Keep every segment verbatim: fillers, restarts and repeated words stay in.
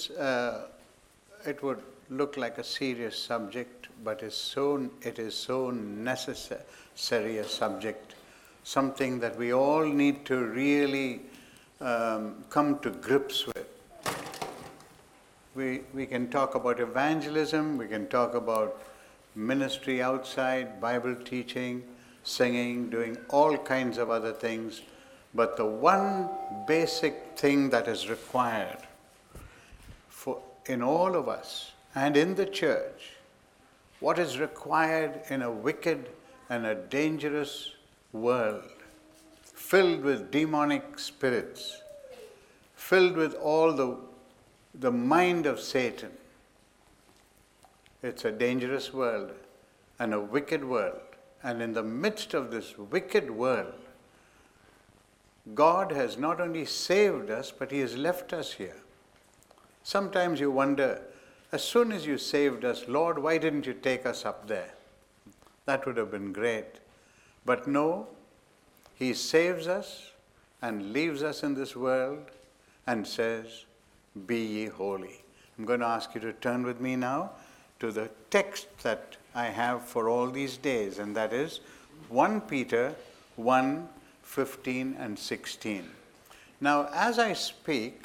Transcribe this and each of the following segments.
is, uh, it would look like a serious subject, but it's so, it is so necessary a subject, something that we all need to really um, come to grips with. We, we can talk about evangelism, we can talk about ministry outside, Bible teaching, singing, doing all kinds of other things. But the one basic thing that is required for in all of us and in the church, what is required in a wicked and a dangerous world, filled with demonic spirits, filled with all the, the mind of Satan. It's a dangerous world and a wicked world. And in the midst of this wicked world, God has not only saved us, but He has left us here. Sometimes you wonder, as soon as you saved us, Lord, why didn't you take us up there? That would have been great. But no, He saves us and leaves us in this world and says, be ye holy. I'm going to ask you to turn with me now to the text that I have for all these days, and that is First Peter one, fifteen and sixteen. Now, as I speak,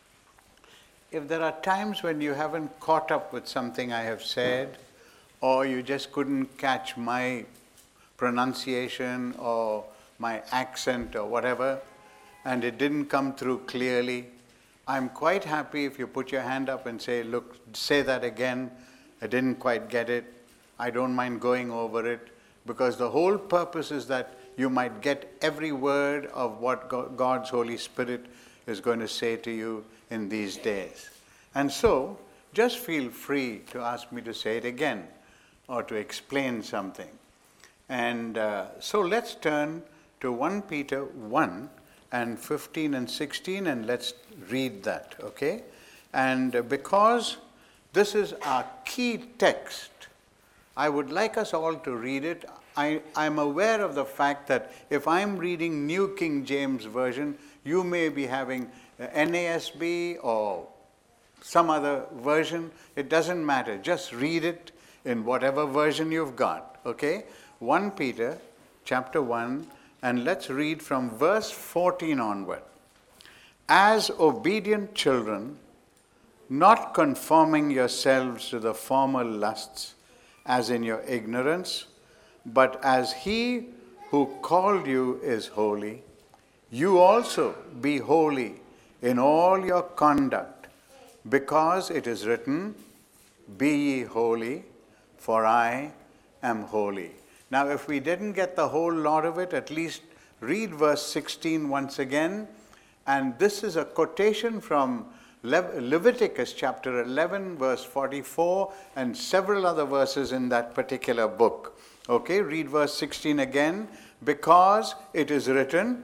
if there are times when you haven't caught up with something I have said, or you just couldn't catch my pronunciation or my accent or whatever, and it didn't come through clearly, I'm quite happy if you put your hand up and say, look, say that again. I didn't quite get it. I don't mind going over it, because the whole purpose is that you might get every word of what God's Holy Spirit is going to say to you in these days. And so, just feel free to ask me to say it again or to explain something. And uh, so let's turn to First Peter one and fifteen and sixteen, and let's read that, okay? And uh, because this is our key text, I would like us all to read it. I, I'm aware of the fact that if I'm reading New King James Version, you may be having N A S B or some other version. It doesn't matter. Just read it in whatever version you've got, okay? First Peter chapter one, and let's read from verse fourteen onward. As obedient children, not conforming yourselves to the former lusts, as in your ignorance, but as He who called you is holy, you also be holy in all your conduct, because it is written, be ye holy, for I am holy. Now, if we didn't get the whole lot of it, at least read verse sixteen once again. And this is a quotation from Le- Leviticus chapter eleven, verse forty-four, and several other verses in that particular book. Okay, read verse sixteen again. Because it is written,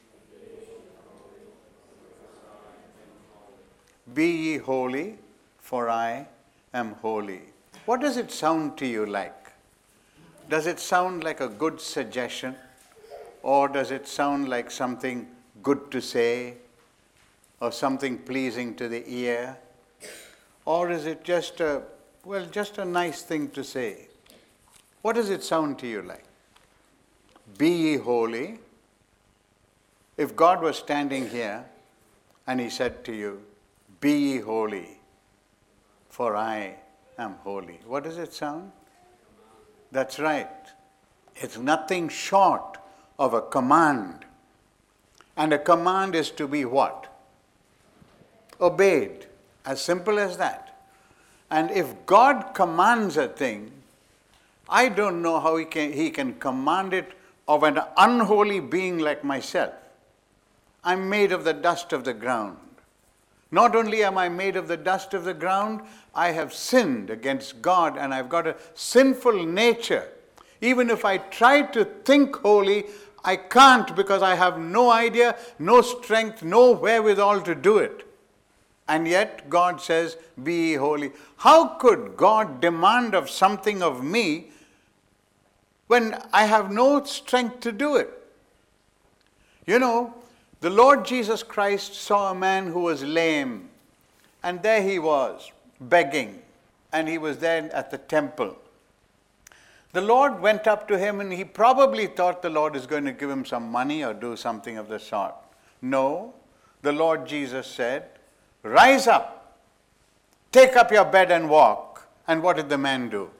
be ye holy, for I am holy. What does it sound to you like? Does it sound like a good suggestion? Or does it sound like something good to say? Or something pleasing to the ear? Or is it just a, well, just a nice thing to say? What does it sound to you like? Be ye holy. If God was standing here and He said to you, be ye holy, for I am holy. What does it sound? That's right. It's nothing short of a command. And a command is to be what? Obeyed. As simple as that. And if God commands a thing, I don't know how he can, he can command it of an unholy being like myself. I'm made of the dust of the ground. Not only am I made of the dust of the ground, I have sinned against God and I've got a sinful nature. Even if I try to think holy, I can't, because I have no idea, no strength, no wherewithal to do it. And yet God says, be ye holy. How could God demand of something of me when I have no strength to do it? You know, the Lord Jesus Christ saw a man who was lame, And there he was, begging. And he was there at the temple. The Lord went up to him, and he probably thought the Lord is going to give him some money or do something of the sort. No, the Lord Jesus said, rise up, take up your bed and walk. And what did the man do?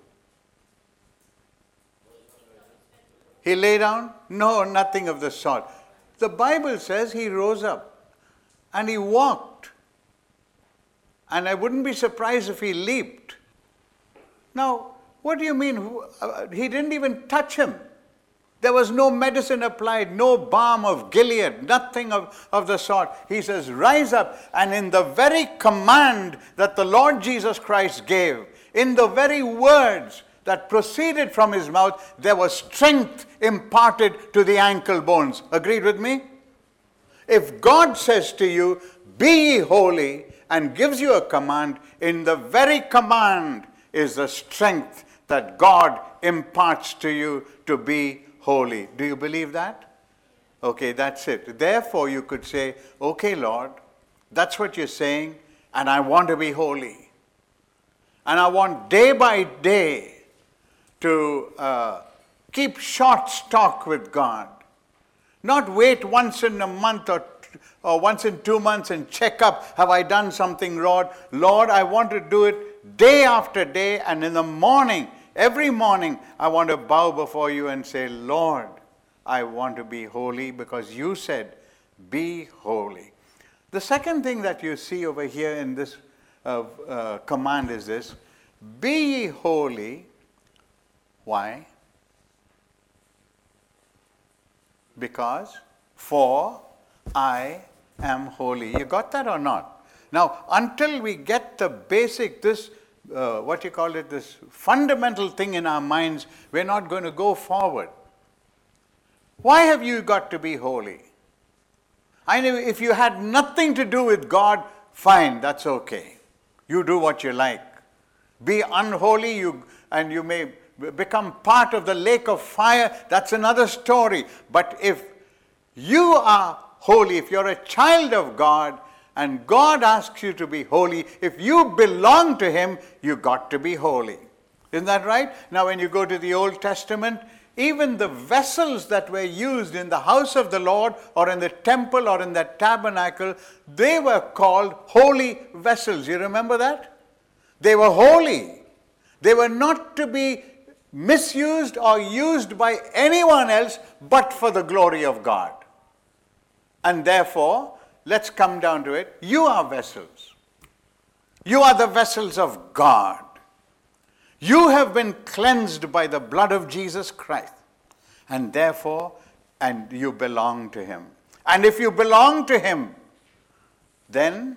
He lay down? No, nothing of the sort. The Bible says he rose up and he walked. And I wouldn't be surprised if he leaped. Now, what do you mean? He didn't even touch him. There was no medicine applied, no balm of Gilead, nothing of, of the sort. He says, rise up. And in the very command that the Lord Jesus Christ gave, in the very words that proceeded from his mouth, there was strength imparted to the ankle bones. Agreed with me? If God says to you, be ye holy, and gives you a command, in the very command is the strength that God imparts to you to be holy. Do you believe that? Okay, that's it. Therefore, you could say, okay, Lord, that's what you're saying, and I want to be holy. And I want day by day to uh, keep short stock with God. Not wait once in a month or, or once in two months and check up, have I done something wrong? Lord, I want to do it day after day, and in the morning, every morning, I want to bow before you and say, Lord, I want to be holy because you said, be holy. The second thing that you see over here in this uh, uh, command is this, be ye holy. Why? Because for I am holy. You got that or not? Now, until we get the basic, this Uh, what you call it, this fundamental thing in our minds, we're not going to go forward. Why have you got to be holy? I know if you had nothing to do with God, fine, that's okay. You do what you like. Be unholy, you and you may become part of the lake of fire, that's another story. But if you are holy, if you're a child of God, and God asks you to be holy, if you belong to him, you got to be holy. Isn't that right? Now when you go to the Old Testament, even the vessels that were used in the house of the Lord or in the temple or in the tabernacle, they were called holy vessels. You remember that? They were holy. They were not to be misused or used by anyone else but for the glory of God. And therefore, let's come down to it. You are vessels. You are the vessels of God. You have been cleansed by the blood of Jesus Christ. And therefore, and you belong to him. And if you belong to him, then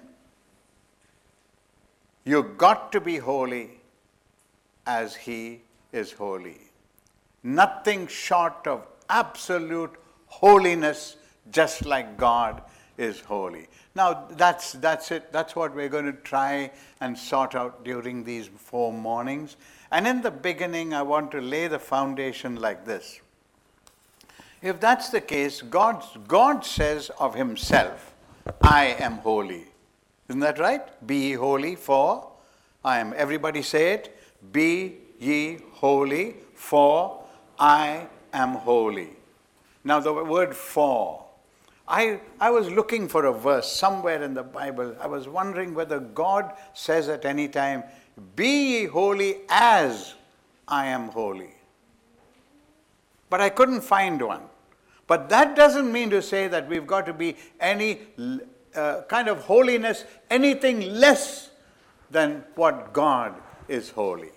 you've got to be holy as he is holy. Nothing short of absolute holiness, just like God is holy. Now that's that's it. That's what we're going to try and sort out during these four mornings. And in the beginning, I want to lay the foundation like this. If that's the case, God, God says of himself, I am holy. Isn't that right? Be ye holy, for I am. Everybody say it. Be ye holy, for I am holy. Now the word for. I, I was looking for a verse somewhere in the Bible. I was wondering whether God says at any time, be ye holy as I am holy. But I couldn't find one. But that doesn't mean to say that we've got to be any uh, kind of holiness, anything less than what God is holy.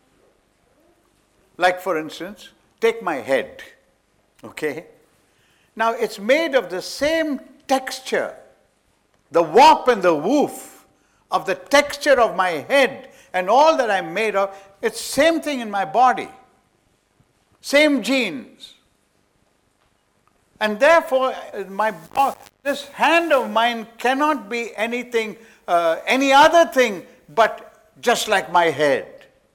Like for instance, take my head, okay? Now, it's made of the same texture, the warp and the woof of the texture of my head and all that I'm made of. It's the same thing in my body, same genes. And therefore, my this hand of mine cannot be anything, uh, any other thing but just like my head.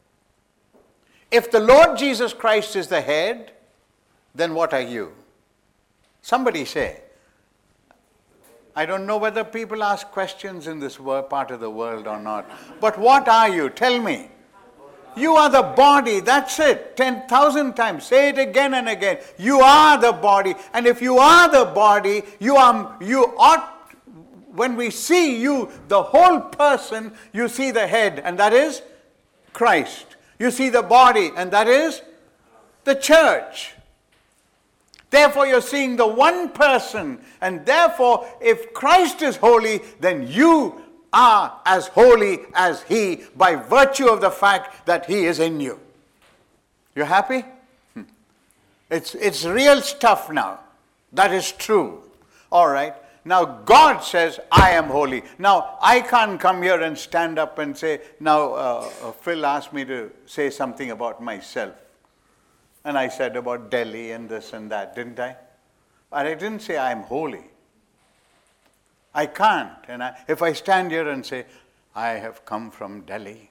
If the Lord Jesus Christ is the head, then what are you? Somebody say, I don't know whether people ask questions in this part of the world or not. But what are you? Tell me. You are the body. That's it. ten thousand times. Say it again and again. You are the body. And if you are the body, you are, you ought, when we see you, the whole person, you see the head, and that is Christ. You see the body, and that is the church. Therefore, you're seeing the one person. And therefore, if Christ is holy, then you are as holy as he by virtue of the fact that he is in you. You happy? Hmm. It's, it's real stuff now. That is true. All right. Now, God says, I am holy. Now, I can't come here and stand up and say, now, uh, uh, Phil asked me to say something about myself. And I said about Delhi and this and that, didn't I? But I didn't say I'm holy. I can't. And I, if I stand here and say, I have come from Delhi,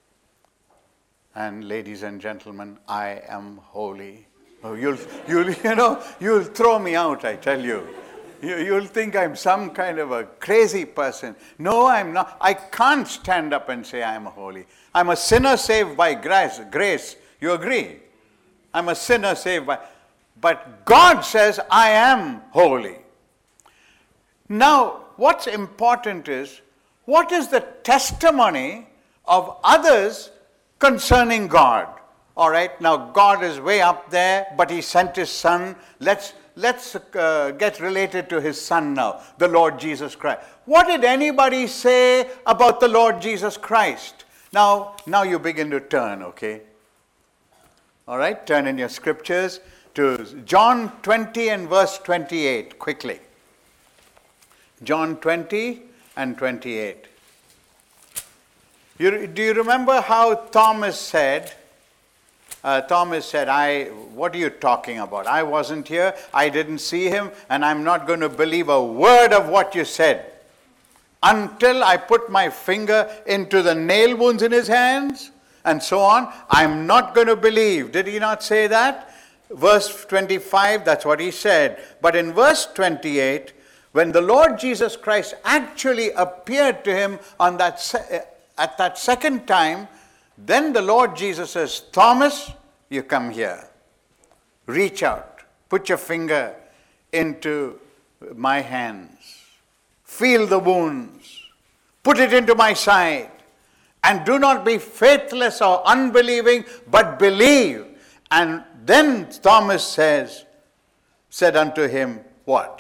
and ladies and gentlemen, I am holy. Oh, you'll, you'll, you know, you'll throw me out, I tell you. you. You'll think I'm some kind of a crazy person. No, I'm not. I can't stand up and say I'm holy. I'm a sinner saved by grace. Grace. You agree? I'm a sinner saved by, but God says I am holy. Now, what's important is, what is the testimony of others concerning God? All right, now God is way up there, but he sent his son. Let's, let's uh, get related to his son now, the Lord Jesus Christ. What did anybody say about the Lord Jesus Christ? Now, now you begin to turn, okay? All right, turn in your scriptures to John twenty and verse twenty-eight, quickly. John twenty and twenty-eight. You, do you remember how Thomas said, uh, Thomas said, I, what are you talking about? I wasn't here, I didn't see him, and I'm not going to believe a word of what you said until I put my finger into the nail wounds in his hands. And so on, I'm not going to believe. Did he not say that? Verse twenty-five, that's what he said. But in verse twenty-eight, when the Lord Jesus Christ actually appeared to him on that se- at that second time, then the Lord Jesus says, Thomas, you come here. Reach out. Put your finger into my hands. Feel the wounds. Put it into my side. And do not be faithless or unbelieving, but believe. And then Thomas says, said unto him, what?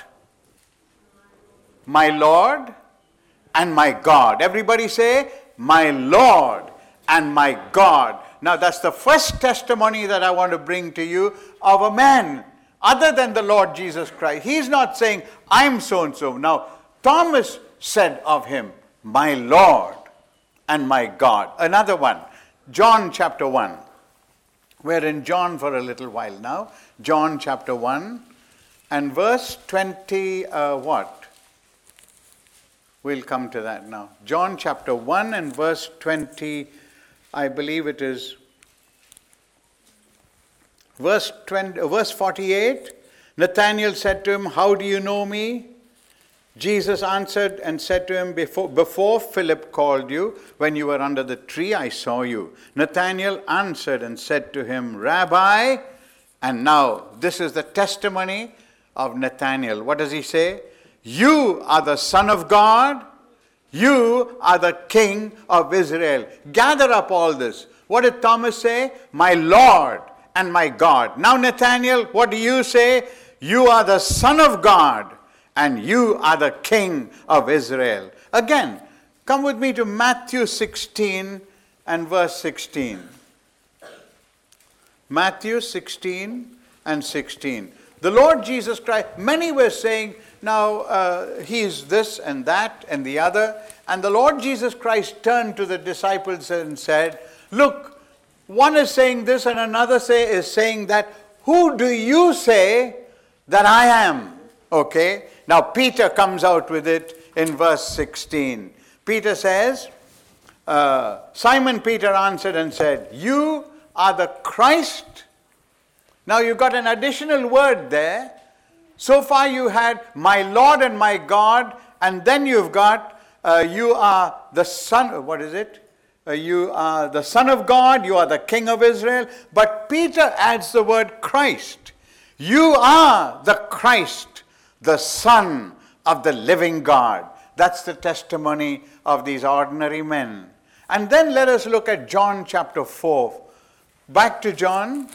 My Lord and my God. Everybody say, my Lord and my God. Now that's the first testimony that I want to bring to you of a man other than the Lord Jesus Christ. He's not saying, I'm so-and-so. Now, Thomas said of him, my Lord and my God. Another one, John chapter one. We're in John for a little while now. John chapter one and verse twenty, uh, what? We'll come to that now. John chapter one and verse twenty, I believe it is verse twenty, verse forty-eight. Nathanael said to him, how do you know me? Jesus answered and said to him, before, before Philip called you, when you were under the tree, I saw you. Nathanael answered and said to him, Rabbi, and now this is the testimony of Nathanael. What does he say? You are the Son of God. You are the King of Israel. Gather up all this. What did Thomas say? My Lord and my God. Now Nathanael, what do you say? You are the Son of God. And you are the King of Israel. Again, come with me to Matthew sixteen and verse sixteen. Matthew sixteen and sixteen. The Lord Jesus Christ, many were saying, now uh, he is this and that and the other. And the Lord Jesus Christ turned to the disciples and said, look, one is saying this and another say is saying that. Who do you say that I am? Okay. Now Peter comes out with it in verse sixteen. Peter says, uh, Simon Peter answered and said, you are the Christ. Now you've got an additional word there. So far you had my Lord and my God, and then you've got, uh, you are the son, what is it? Uh, you are the Son of God, you are the King of Israel. But Peter adds the word Christ. You are the Christ, the Son of the living God. That's the testimony of these ordinary men. And then let us look at John chapter four. Back to John.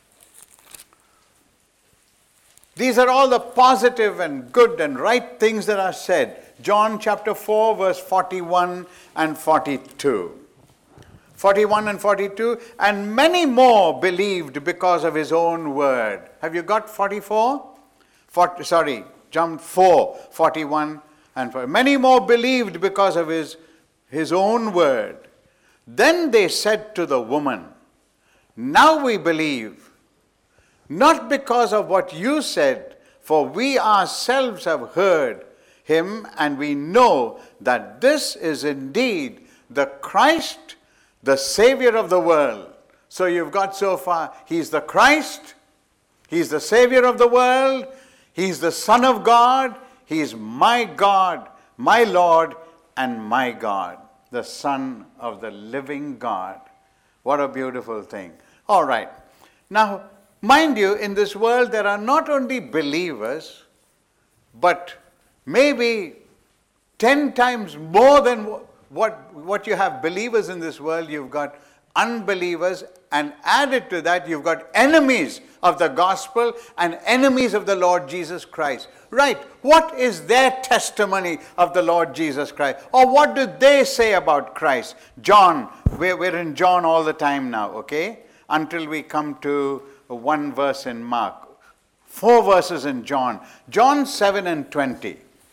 These are all the positive and good and right things that are said. John chapter four, verse forty-one and forty-two. forty-one and forty-two, and many more believed because of his own word. Have you got forty-four? forty, sorry, John four, forty-one and forty. Many more believed because of his, his own word. Then they said to the woman, now we believe, not because of what you said, for we ourselves have heard him, and we know that this is indeed the Christ, the Savior of the world. So you've got so far, he's the Christ, he's the Savior of the world, he's the Son of God, he's my God, my Lord, and my God, the Son of the living God. What a beautiful thing. All right. Now, mind you, in this world there are not only believers, but maybe ten times more than What, what you have believers in this world, you've got unbelievers, and added to that, you've got enemies of the gospel and enemies of the Lord Jesus Christ. Right, what is their testimony of the Lord Jesus Christ? Or what do they say about Christ? John, we're, we're in John all the time now, okay? Until we come to one verse in Mark. Four verses in John. John seven and twenty.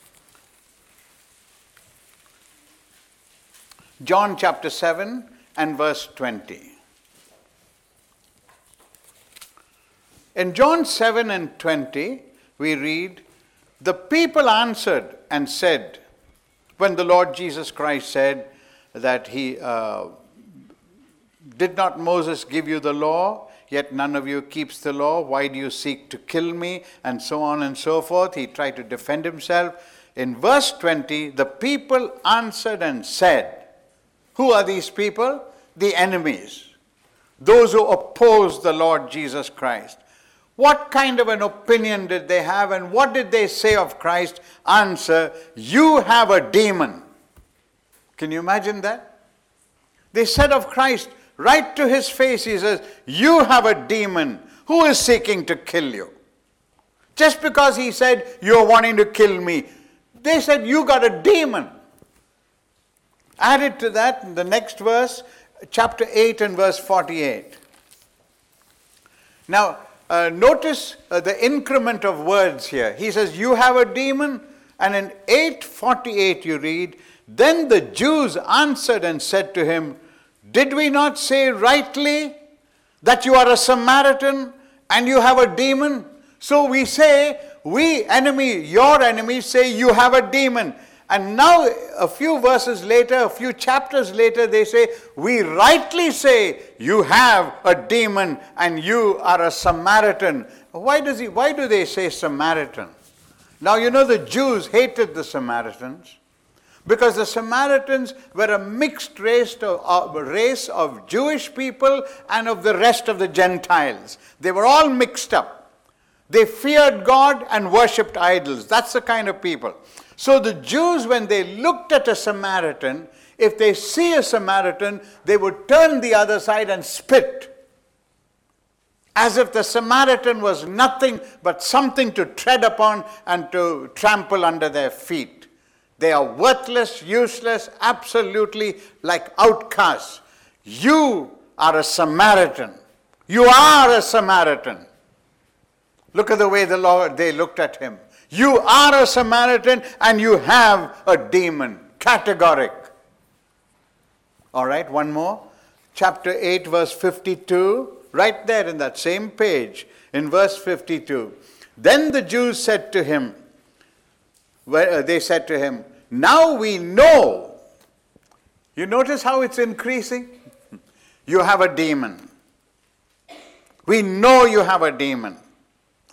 John chapter seven and verse twenty. In John seven and twenty, we read, the people answered and said, when the Lord Jesus Christ said that he, uh, did not Moses give you the law, yet none of you keeps the law, why do you seek to kill me? And so on and so forth. He tried to defend himself. In verse twenty, the people answered and said, who are these people? The enemies. Those who oppose the Lord Jesus Christ. What kind of an opinion did they have, and what did they say of Christ? Answer, you have a demon. Can you imagine that? They said of Christ, right to his face, he says, you have a demon. Who is seeking to kill you? Just because he said, you're wanting to kill me. They said, you got a demon. Added to that, in the next verse, chapter eight and verse forty-eight. Now, uh, notice uh, the increment of words here. He says, you have a demon. And in eight forty-eight you read, then the Jews answered and said to him, did we not say rightly that you are a Samaritan and you have a demon? So we say, we enemy, your enemies say you have a demon. And now, a few verses later, a few chapters later, they say, we rightly say you have a demon and you are a Samaritan. Why does he, why do they say Samaritan? Now, you know, the Jews hated the Samaritans because the Samaritans were a mixed race of, uh, race of Jewish people and of the rest of the Gentiles. They were all mixed up. They feared God and worshipped idols. That's the kind of people. So the Jews, when they looked at a Samaritan, if they see a Samaritan, they would turn the other side and spit, as if the Samaritan was nothing but something to tread upon and to trample under their feet. They are worthless, useless, absolutely like outcasts. You are a Samaritan. You are a Samaritan. Look at the way the Lord, they looked at him. You are a Samaritan and you have a demon. Categoric. All right, one more. Chapter eight, verse fifty-two. Right there in that same page, in verse fifty-two. Then the Jews said to him, they said to him, now we know. You notice how it's increasing? You have a demon. We know you have a demon.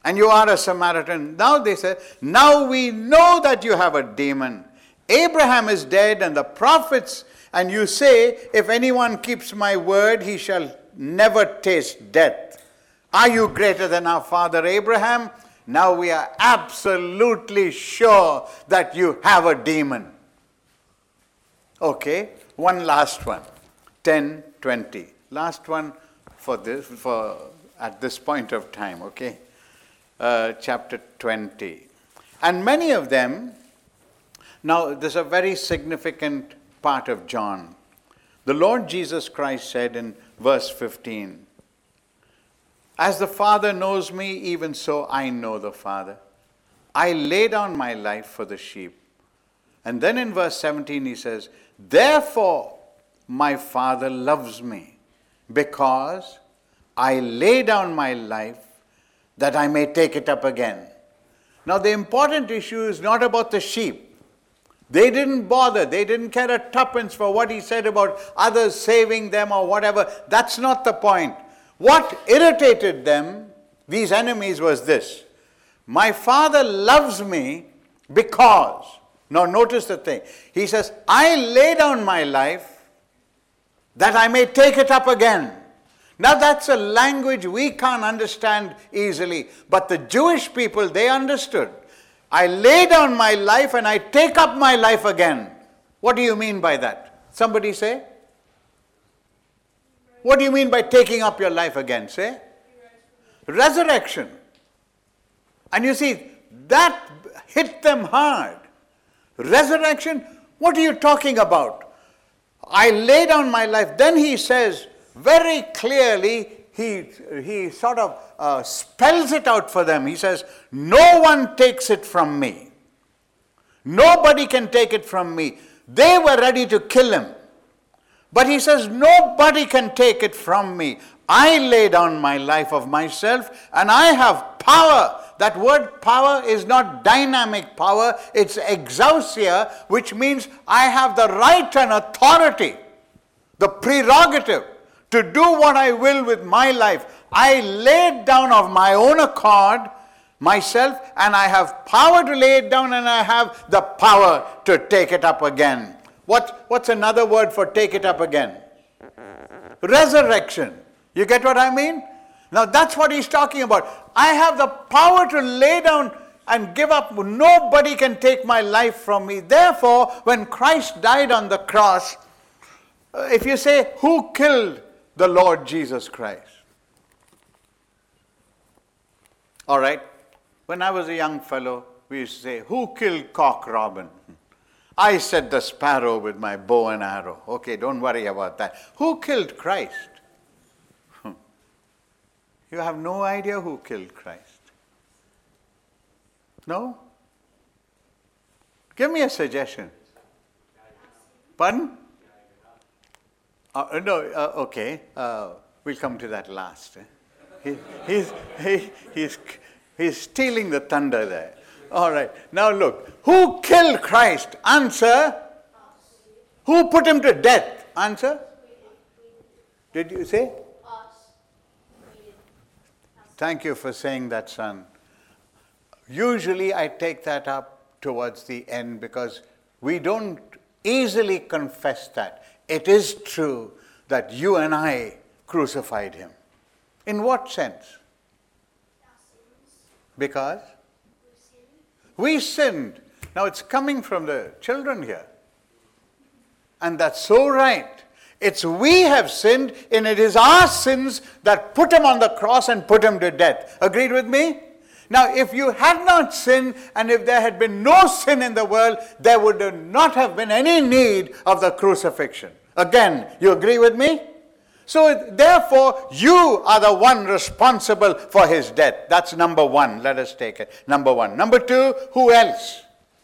and you are a Samaritan. Now they say, now we know that you have a demon. Abraham is dead and the prophets, and you say, if anyone keeps my word, he shall never taste death. Are you greater than our father Abraham? Now we are absolutely sure that you have a demon. Okay, one last one. ten twenty. Last one for this, for at this point of time, okay? Uh, chapter twenty. And many of them, now there's a very significant part of John. The Lord Jesus Christ said in verse fifteen, as the Father knows me, even so I know the Father. I lay down my life for the sheep. And then in verse seventeen he says, therefore my Father loves me, because I lay down my life that I may take it up again. Now the important issue is not about the sheep. They didn't bother. They didn't care a tuppence for what he said about others saving them or whatever. That's not the point. What irritated them, these enemies, was this. My Father loves me because, now notice the thing. He says, I lay down my life that I may take it up again. Now that's a language we can't understand easily. But the Jewish people, they understood. I lay down my life and I take up my life again. What do you mean by that? Somebody say? What do you mean by taking up your life again? Say? Resurrection. And you see, that hit them hard. Resurrection? What are you talking about? I lay down my life. Then he says very clearly, he, he sort of uh, spells it out for them. He says, no one takes it from me. Nobody can take it from me. They were ready to kill him. But he says, nobody can take it from me. I lay down my life of myself and I have power. That word power is not dynamic power, it's exousia, which means I have the right and authority, the prerogative to do what I will with my life. I lay it down of my own accord, myself, and I have power to lay it down and I have the power to take it up again. What, what's another word for take it up again? Resurrection. You get what I mean? Now that's what he's talking about. I have the power to lay down and give up. Nobody can take my life from me. Therefore, when Christ died on the cross, if you say, who killed the Lord Jesus Christ? All right. When I was a young fellow, we used to say, who killed Cock Robin? I said the sparrow with my bow and arrow. Okay, don't worry about that. Who killed Christ? You have no idea who killed Christ. No? Give me a suggestion. Pardon? Uh, no, uh, okay. Uh, we'll come to that last. Eh? He, he's, he, he's, he's stealing the thunder there. All right. Now look. Who killed Christ? Answer. Who put him to death? Answer. Did you say? Thank you for saying that, son. Usually I take that up towards the end because we don't easily confess that. It is true that you and I crucified him. In what sense? Because we sinned. Now it's coming from the children here. And that's so right. It's we have sinned, and it is our sins that put him on the cross and put him to death. Agreed with me? Now, if you had not sinned, and if there had been no sin in the world, there would not have been any need of the crucifixion. Again, you agree with me? So, therefore, you are the one responsible for his death. That's number one. Let us take it. Number one. Number two, who else?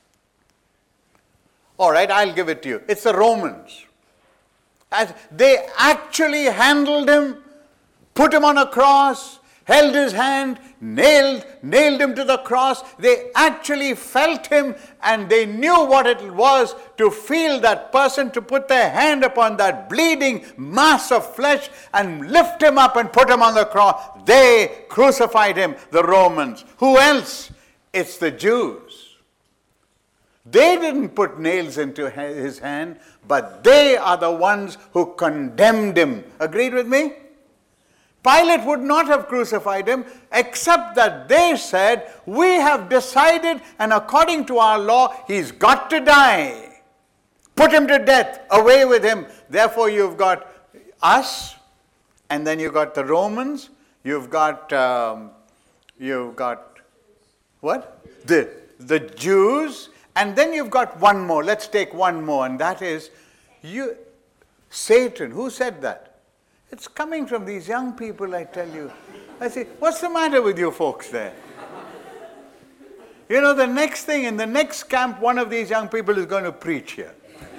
All right, I'll give it to you. It's the Romans. As they actually handled him, put him on a cross, held his hand, nailed, nailed him to the cross. They actually felt him, and they knew what it was to feel that person, to put their hand upon that bleeding mass of flesh and lift him up and put him on the cross. They crucified him, the Romans. Who else? It's the Jews. They didn't put nails into his hand, but they are the ones who condemned him. Agreed with me? Pilate would not have crucified him, except that they said, we have decided, and according to our law, he's got to die. Put him to death, away with him. Therefore, you've got us, and then you've got the Romans, you've got, um, you've got, what? The, the Jews, and then you've got one more. Let's take one more, and that is, you, Satan. Who said that? It's coming from these young people, I tell you. I say, what's the matter with you folks there? You know, the next thing, in the next camp, one of these young people is going to preach here.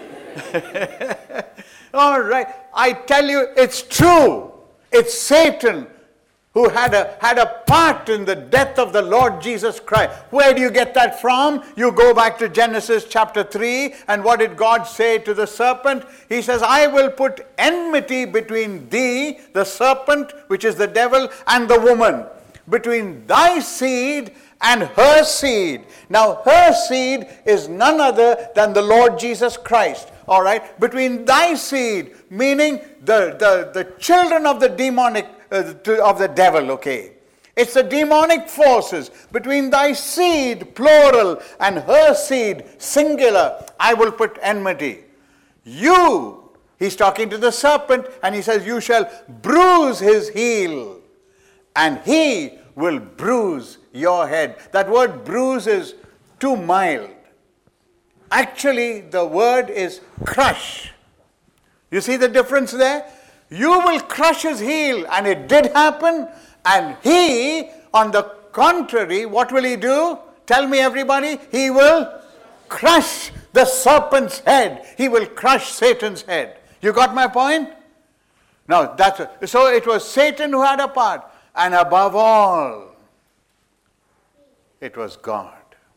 All right. I tell you, it's true. It's Satan who had a, had a part in the death of the Lord Jesus Christ. Where do you get that from? You go back to Genesis chapter three, and what did God say to the serpent? He says, I will put enmity between thee, the serpent, which is the devil, and the woman, between thy seed and her seed. Now, her seed is none other than the Lord Jesus Christ. All right? Between thy seed, meaning the, the, the children of the demonic, uh, of the devil, okay? It's the demonic forces. Between thy seed, plural, and her seed, singular, I will put enmity. You, he's talking to the serpent, and he says, you shall bruise his heel, and he will bruise your head. That word bruise is too mild. Actually, the word is crush. You see the difference there? You will crush his heel, and it did happen. And he, on the contrary, what will he do? Tell me, everybody. He will crush the serpent's head. He will crush Satan's head. You got my point? Now, that's so it was Satan who had a part. And above all, it was God.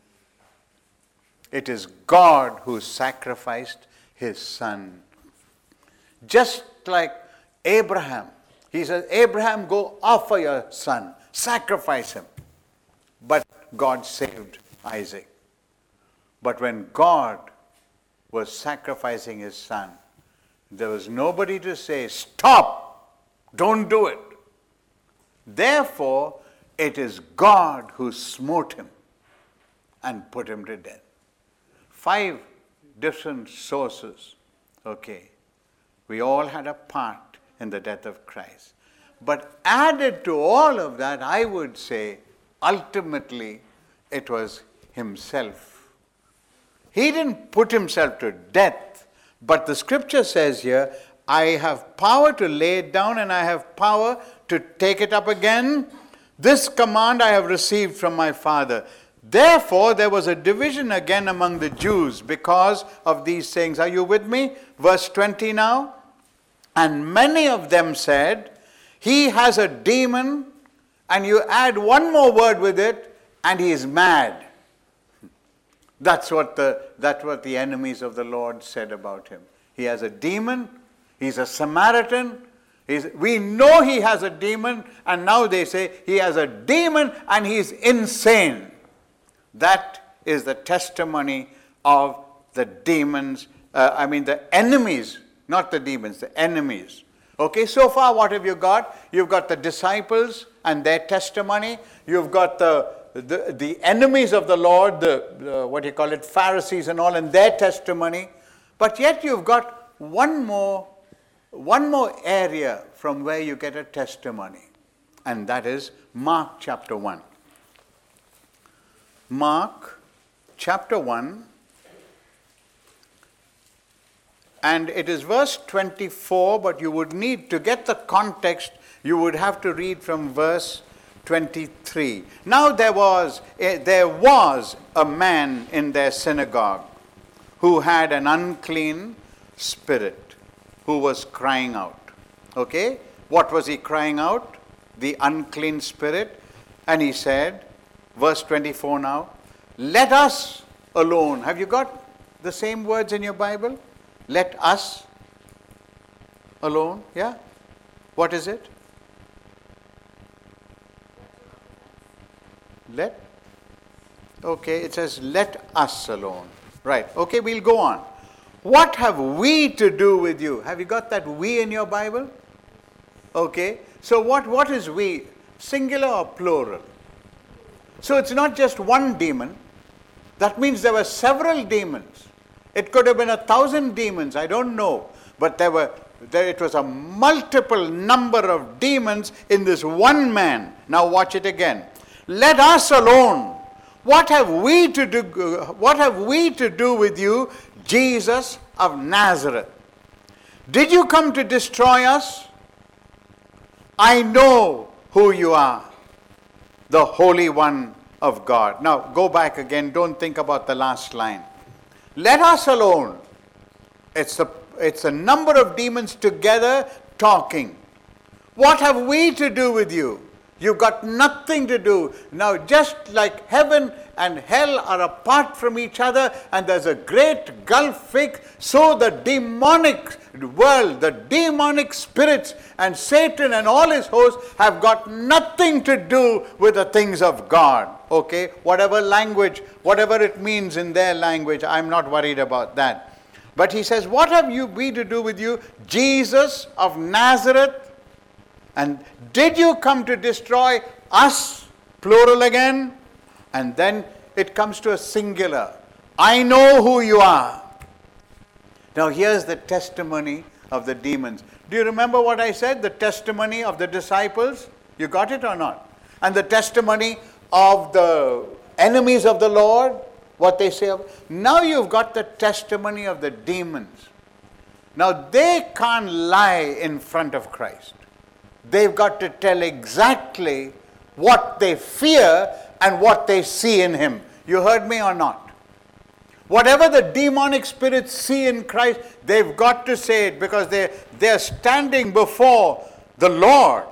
It is God who sacrificed his son. Just like Abraham. He says, Abraham, go offer your son. Sacrifice him. But God saved Isaac. But when God was sacrificing his son, there was nobody to say, stop, don't do it. Therefore, it is God who smote him and put him to death. Five different sources, okay. We all had a part in the death of Christ. But added to all of that, I would say, ultimately, it was himself. He didn't put himself to death, but the scripture says here, I have power to lay it down and I have power to take it up again. This command I have received from my Father. Therefore, there was a division again among the Jews because of these things. Are you with me? Verse twenty now. And many of them said, he has a demon, and you add one more word with it, and he is mad. That's what the, that's what the enemies of the Lord said about him. He has a demon, he's a Samaritan, he's, we know he has a demon, and now they say he has a demon and he's insane. That is the testimony of the demons, uh, I mean the enemies, not the demons, the enemies. Okay, so far what have you got? You've got the disciples and their testimony. You've got the the, the enemies of the Lord, the, the what do you call it, Pharisees and all, and their testimony. But yet you've got one more, one more area from where you get a testimony. And that is Mark chapter one. Mark chapter one, and it is verse twenty-four, but you would need to get the context, you would have to read from verse twenty-three. Now there was a, there was a man in their synagogue who had an unclean spirit, who was crying out. Okay? What was he crying out? the unclean spirit. And he said, verse twenty-four now, let us alone. Have you got the same words in your Bible? Let us alone. Yeah? What is it? Let. Okay, it says let us alone. Right. Okay, we'll go on. What have we to do with you? Have you got that we in your Bible? Okay. So what, what is we? Singular or plural? So it's not just one demon. That means there were several demons. It could have been a thousand demons, I don't know. But there were there, it was a multiple number of demons in this one man. Now watch it again. Let us alone. What have we to do what have we to do with you, Jesus of Nazareth? Did you come to destroy us? I know who you are, the Holy One of God. Now go back again. Don't think about the last line. Let us alone. It's a, it's a number of demons together talking. What have we to do with you? You've got nothing to do. Now, just like heaven and hell are apart from each other and there's a great gulf fixed, so the demonic world, the demonic spirits and Satan and all his hosts have got nothing to do with the things of God. Okay? Whatever language, whatever it means in their language, I'm not worried about that. But he says, what have you we to do with you, Jesus of Nazareth? And did you come to destroy us? Plural again. And then it comes to a singular. I know who you are. Now here's the testimony of the demons. Do you remember what I said? The testimony of the disciples? You got it or not? And the testimony of the enemies of the Lord? What they say. Now you've got the testimony of the demons. Now they can't lie in front of Christ. They've got to tell exactly what they fear and what they see in him. You heard me or not? Whatever the demonic spirits see in Christ, they've got to say it because they, they're standing before the Lord.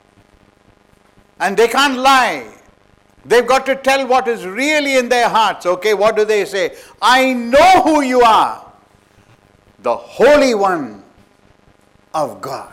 And they can't lie. They've got to tell what is really in their hearts. Okay, what do they say? I know who you are, the Holy One of God.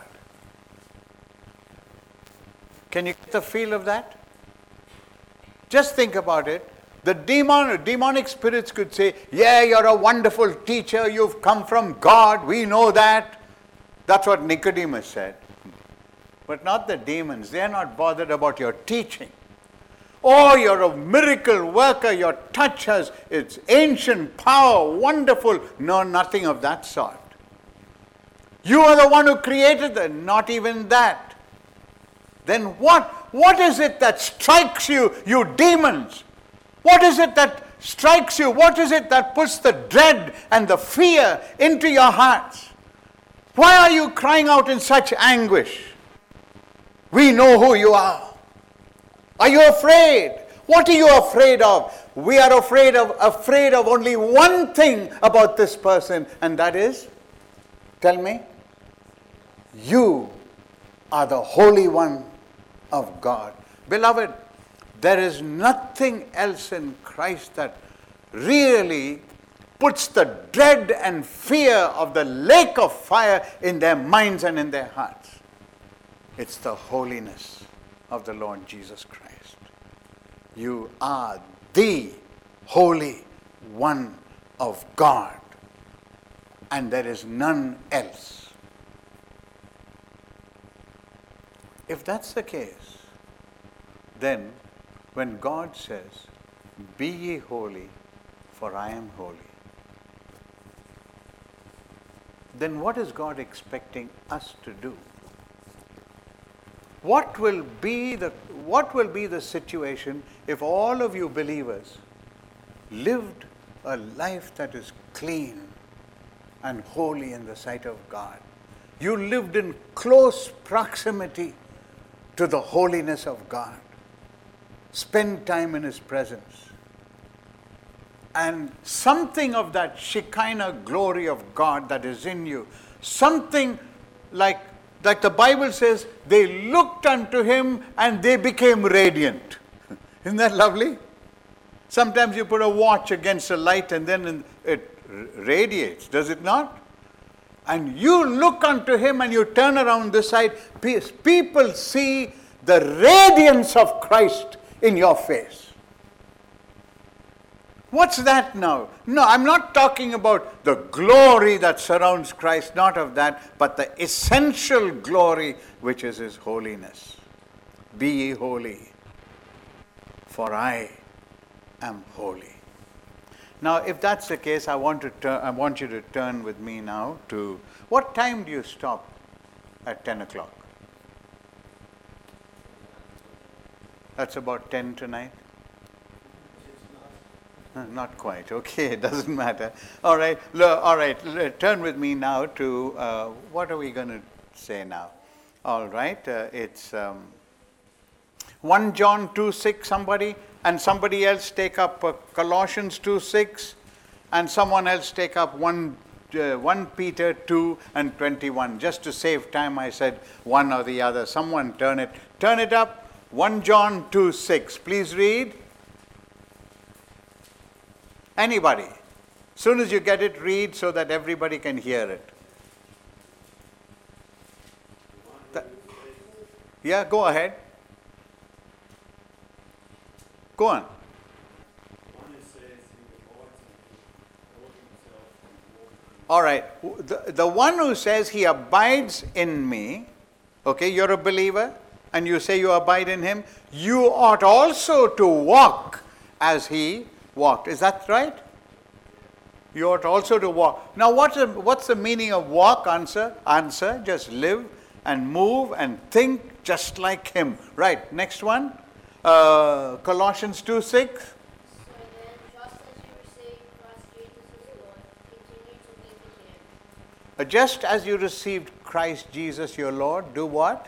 Can you get the feel of that? Just think about it. The demon, demonic spirits could say, yeah, you're a wonderful teacher. You've come from God. We know that. That's what Nicodemus said. But not the demons. They're not bothered about your teaching. Oh, you're a miracle worker. Your touch has its ancient power. Wonderful. No, nothing of that sort. You are the one who created them. Not even that. Then what? What is it that strikes you, you demons? What is it that strikes you? What is it that puts the dread and the fear into your hearts? Why are you crying out in such anguish? We know who you are. Are you afraid? What are you afraid of? We are afraid of afraid of only one thing about this person, and that is, tell me, you are the Holy One of God. Beloved, there is nothing else in Christ that really puts the dread and fear of the lake of fire in their minds and in their hearts. It's the holiness of the Lord Jesus Christ. You are the Holy One of God, and there is none else. If that's the case, then when God says, be ye holy, for I am holy, then what is God expecting us to do? What will be the, what will be the situation if all of you believers lived a life that is clean and holy in the sight of God? You lived in close proximity to the holiness of God. Spend time in His presence. And something of that Shekinah glory of God that is in you, something like Like the Bible says, they looked unto him and they became radiant. Isn't that lovely? Sometimes you put a watch against a light and then it radiates, does it not? And you look unto him and you turn around this side, people see the radiance of Christ in your face. What's that now? No, I'm not talking about the glory that surrounds Christ, not of that, but the essential glory which is his holiness. Be ye holy, for I am holy. Now, if that's the case, I want to turn, I want you to turn with me now to, what time do you stop at ten o'clock? That's about ten tonight? Uh, Not quite. Okay, it doesn't matter. All right, lo- all right. l- Turn with me now to uh, what are we going to say now? All right, uh, it's um, First John two six. Somebody and somebody else take up uh, Colossians two six, and someone else take up one. Uh, First Peter two and twenty-one. Just to save time, I said one or the other. Someone turn it. Turn it up. First John two six. Please read. Anybody? As soon as you get it, read so that everybody can hear it. Th- yeah, go ahead. Go on. All right. The, the one who says he abides in me, okay, you're a believer, and you say you abide in him, you ought also to walk as he walked. Is that right? You ought also to walk. Now, what's the, what's the meaning of walk? Answer, answer, just live and move and think just like him. Right, next one. Uh, Colossians two six. So then, just as you received Christ Jesus as Lord, continue to live in him. Uh, just as you received Christ Jesus your Lord, do what?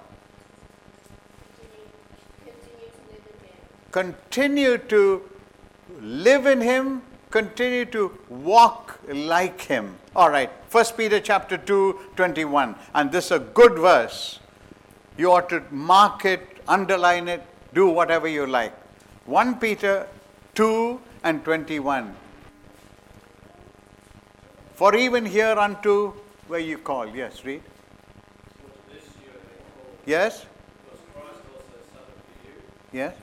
Continue, continue to live in him. Continue to live in him, continue to walk like him. All right, First Peter chapter two, twenty-one. And this is a good verse. You ought to mark it, underline it, do whatever you like. First Peter two and twenty-one. For even hereunto, where you call. Yes, read. Yes? Yes?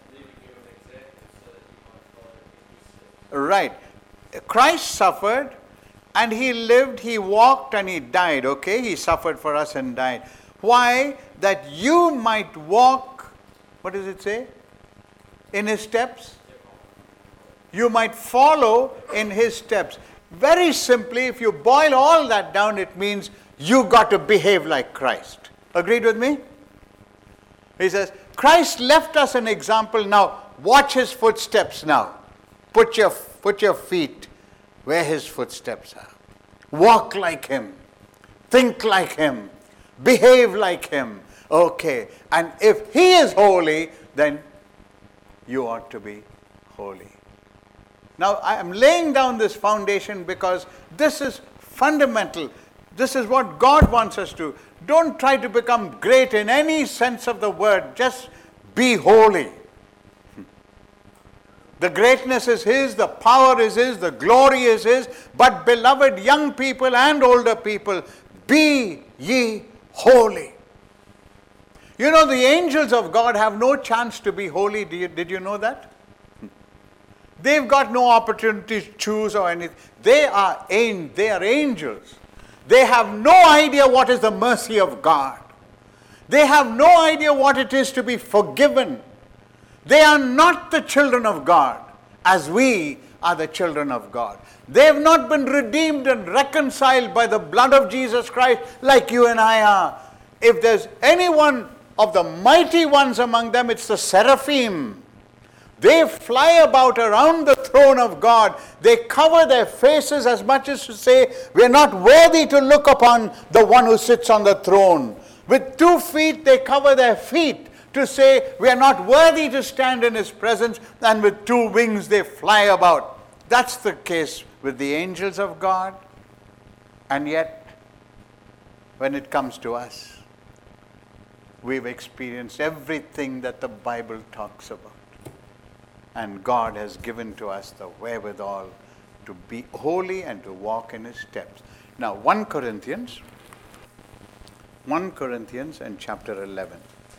Right. Christ suffered and he lived, he walked and he died. Okay, he suffered for us and died. Why? That you might walk, what does it say? In his steps? You might follow in his steps. Very simply, if you boil all that down, it means you got to behave like Christ. Agreed with me? He says, Christ left us an example. Now, watch his footsteps now. Put your, put your feet where his footsteps are. Walk like him. Think like him. Behave like him. Okay. And if he is holy, then you ought to be holy. Now, I am laying down this foundation because this is fundamental. This is what God wants us to. Don't try to become great in any sense of the word. Just be holy. The greatness is his, the power is his, the glory is his. But beloved young people and older people, be ye holy. You know, the angels of God have no chance to be holy. Did you, did you know that? They've got no opportunity to choose or anything. They are, they are angels. They have no idea what is the mercy of God. They have no idea what it is to be forgiven. They are not the children of God as we are the children of God. They have not been redeemed and reconciled by the blood of Jesus Christ like you and I are. If there's anyone of the mighty ones among them, it's the seraphim. They fly about around the throne of God. They cover their faces as much as to say, we are not worthy to look upon the one who sits on the throne. With two feet, they cover their feet to say, we are not worthy to stand in his presence. And with two wings, they fly about. That's the case with the angels of God. And yet, when it comes to us, we've experienced everything that the Bible talks about. And God has given to us the wherewithal to be holy and to walk in His steps. Now, First Corinthians, First Corinthians and chapter eleven.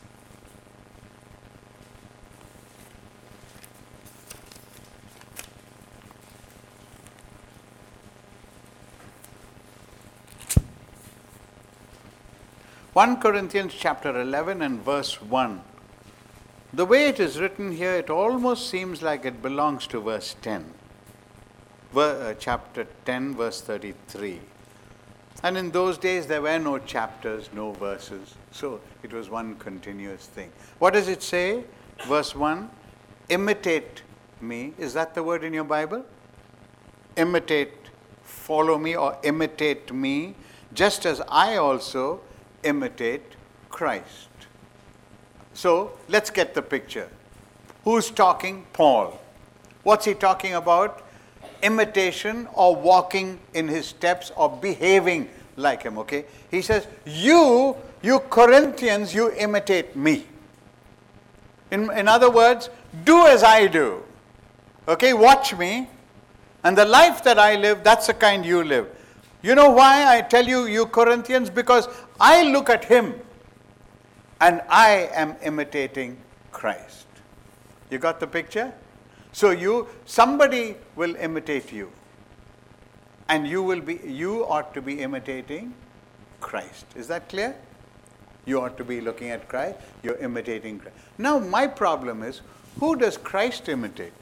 First Corinthians chapter eleven and verse one. The way it is written here, it almost seems like it belongs to verse ten. Ver, uh, chapter ten, verse thirty-three. And in those days, there were no chapters, no verses. So it was one continuous thing. What does it say? Verse one, imitate me. Is that the word in your Bible? Imitate, follow me or imitate me, just as I also imitate Christ. So let's get the picture. Who's talking? Paul. What's he talking about? Imitation or walking in his steps or behaving like him, okay? He says, you, you Corinthians, you imitate me. In, in other words, do as I do. Okay, watch me. And the life that I live, that's the kind you live. You know why I tell you, you Corinthians? Because I look at him and I am imitating Christ. You got the picture? So you, somebody will imitate you. And you will be, you ought to be imitating Christ. Is that clear? You ought to be looking at Christ, you're imitating Christ. Now my problem is, who does Christ imitate?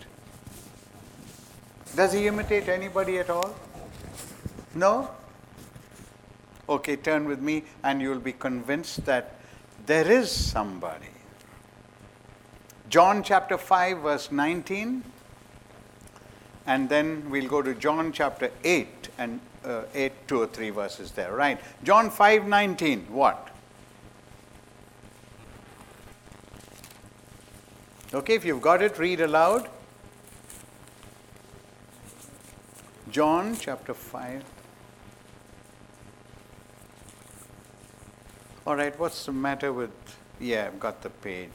Does he imitate anybody at all? No? Okay, turn with me and you'll be convinced that there is somebody. John chapter five, verse nineteen. And then we'll go to John chapter eight, and uh, eight, two or three verses there, right? John five, nineteen, what? Okay, if you've got it, read aloud. John chapter five. All right, what's the matter with, yeah, I've got the page.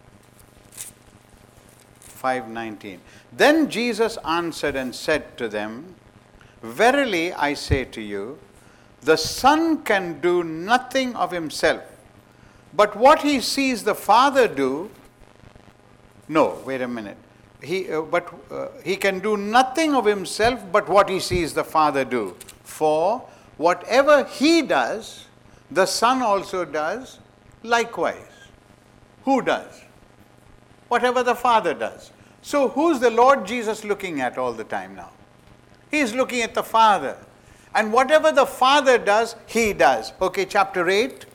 five nineteen. Then Jesus answered and said to them, verily I say to you, the Son can do nothing of himself, but what he sees the Father do, no, wait a minute. He, uh, but uh, he can do nothing of himself but what he sees the Father do. For whatever he does, the Son also does likewise. Who does? Whatever the Father does. So who's the Lord Jesus looking at all the time now? He's looking at the Father. And whatever the Father does, he does. Okay, chapter eight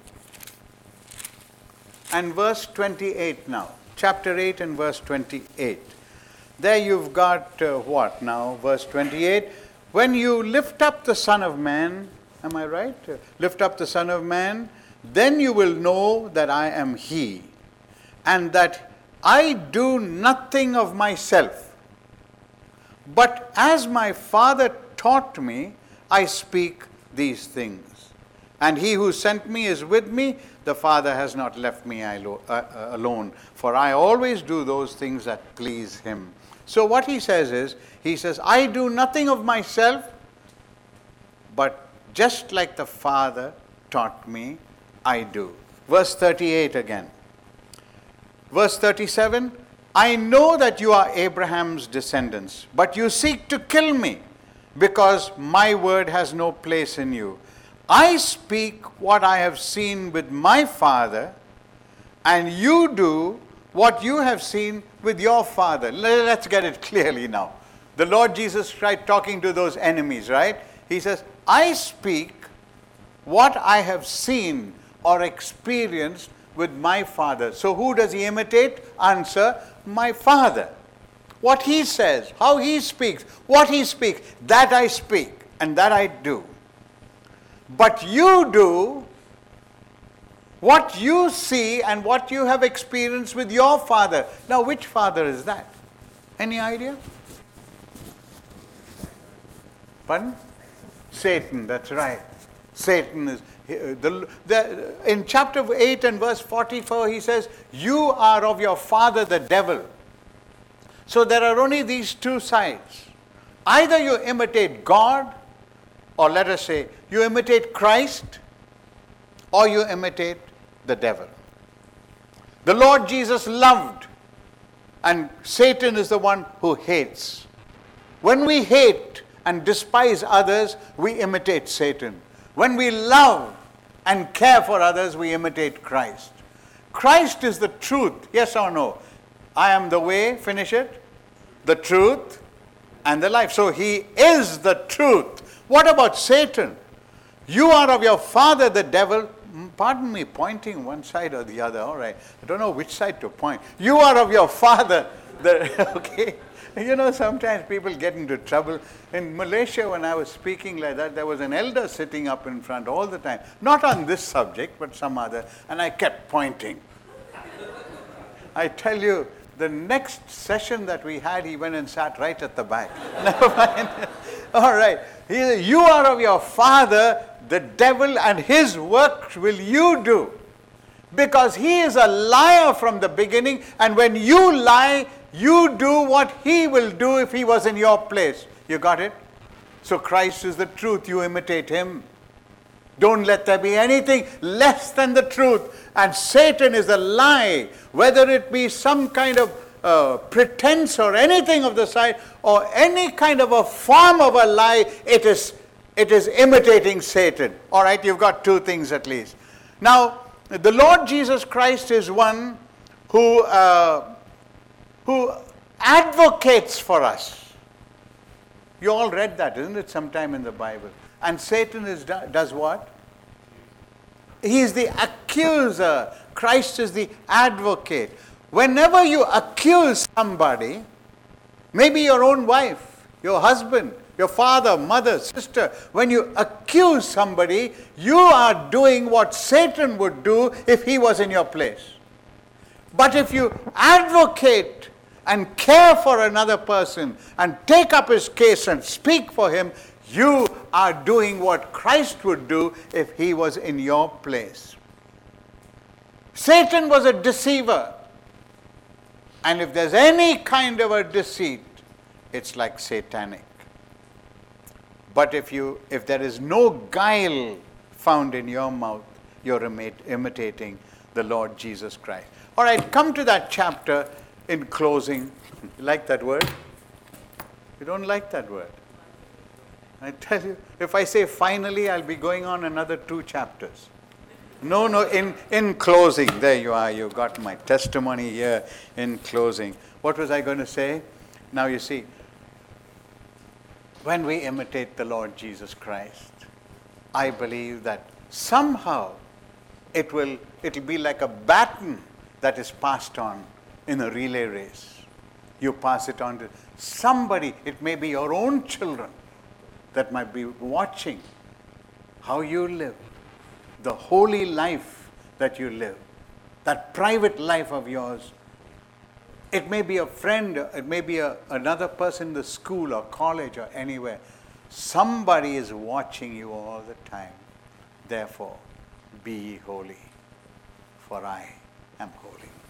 and verse twenty-eight now. Chapter eight and verse twenty-eight. There you've got uh, what now? Verse twenty-eight. When you lift up the Son of Man, am I right? Uh, lift up the Son of Man, then you will know that I am He, and that I do nothing of myself, but as my Father taught me, I speak these things. And he who sent me is with me. The Father has not left me alone, for I always do those things that please him. So what he says is, he says, I do nothing of myself, but just like the Father taught me, I do. Verse thirty-eight again. Verse thirty-seven, I know that you are Abraham's descendants, but you seek to kill me, because my word has no place in you. I speak what I have seen with my Father, and you do what you have seen with your father. Let's get it clearly now. The Lord Jesus tried talking to those enemies, right? He says, I speak what I have seen or experienced with my Father. So who does he imitate? Answer, my Father. What he says, how he speaks, what he speaks, that I speak and that I do. But you do what you see and what you have experienced with your father. Now, which father is that? Any idea? Pardon? Satan, that's right. Satan is, The, the, in chapter eight and verse forty-four, he says, you are of your father the devil. So there are only these two sides. Either you imitate God, or let us say, you imitate Christ, or you imitate the devil. The Lord Jesus loved, and Satan is the one who hates. When we hate and despise others, we imitate Satan. When we love and care for others, we imitate Christ. Christ is the truth, yes or no? I am the way, finish it, the truth, and the life. So he is the truth. What about Satan? You are of your father the devil. Pardon me, pointing one side or the other. All right. I don't know which side to point. You are of your father. The, okay. You know, sometimes people get into trouble. In Malaysia, when I was speaking like that, there was an elder sitting up in front all the time. Not on this subject, but some other. And I kept pointing. I tell you, the next session that we had, he went and sat right at the back. Never mind. All right. He said, you are of your father, the devil, and his work will you do. Because he is a liar from the beginning, and when you lie, you do what he will do if he was in your place. You got it? So Christ is the truth. You imitate him. Don't let there be anything less than the truth. And Satan is a lie, whether it be some kind of uh, pretense or anything of the side, or any kind of a form of a lie, it is, it is imitating Satan. All right, you've got two things at least. Now, the Lord Jesus Christ is one who, uh, who advocates for us. You all read that, isn't it, sometime in the Bible? And Satan is does what? He is the accuser. Christ is the advocate. Whenever you accuse somebody, maybe your own wife, your husband, your father, mother, sister, when you accuse somebody, you are doing what Satan would do if he was in your place. But if you advocate and care for another person and take up his case and speak for him, you are doing what Christ would do if he was in your place. Satan was a deceiver. And if there's any kind of a deceit, it's like satanic. But if you, if there is no guile found in your mouth, you're imitating the Lord Jesus Christ. All right, come to that chapter in closing. You like that word? You don't like that word? I tell you, if I say finally, I'll be going on another two chapters. No, no, in, in closing. There you are. You got my testimony here in closing. What was I going to say? Now you see, when we imitate the Lord Jesus Christ, I believe that somehow it will it'll be like a baton that is passed on in a relay race. You pass it on to somebody. It may be your own children that might be watching how you live, the holy life that you live, that private life of yours. It may be a friend, it may be a, another person in the school or college or anywhere. Somebody is watching you all the time. Therefore, be ye holy, for I am holy.